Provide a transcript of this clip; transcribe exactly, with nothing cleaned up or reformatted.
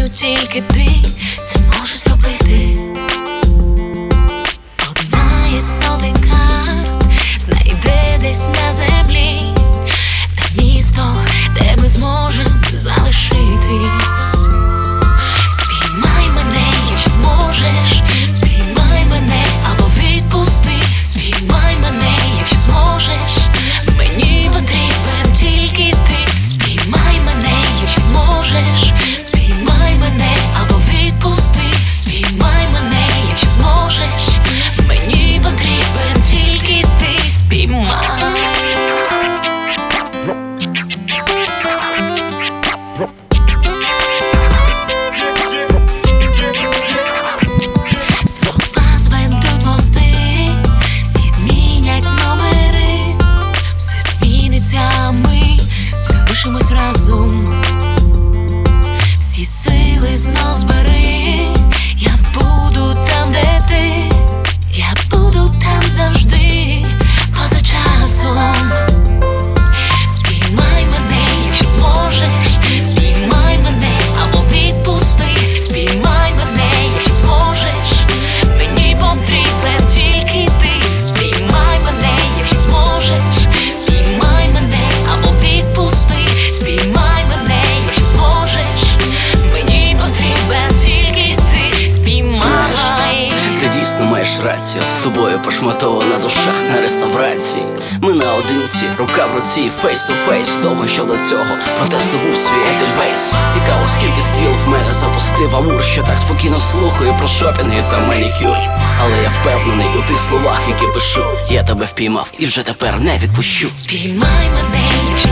тільки ти це можеш зробити. Одна із сотень карт знайде десь на землі те місто, де ми зможемо залишитись. Спіймай мене, якщо зможеш, спіймай мене або відпусти. Спіймай мене, якщо зможеш, мені потрібен тільки ти. Спіймай мене, якщо зможеш, спіймай мене або відпусти. Спіймай мене, якщо зможеш, мені потрібен тільки ти. Спіймай. Разом всі сили знов збери. Я буду там, де ти, я буду там завжди, поза часом. Спіймай мене, якщо зможеш, спіймай мене або відпусти. Спіймай мене, якщо зможеш, мені потрібен тільки ти. Спіймай мене, якщо зможеш, спіймай мене або відпусти. Спіймай мене, якщо зможеш, мені потрібен тільки ти. Спіймай. Ти дійсно маєш рацію, з тобою пошматована душа на реставрації. Ми наодинці, рука в руці, фейс ту фейс. Довго щодо цього, протесту був свій Едельвейс. Цікаво, скільки стріл в мене запустив Амур, що так спокійно слухаю про шопінги та манікюр. Але я впевнений у тих словах, які пишу. Я тебе впіймав і вже тепер не відпущу. Спіймай мене, якщо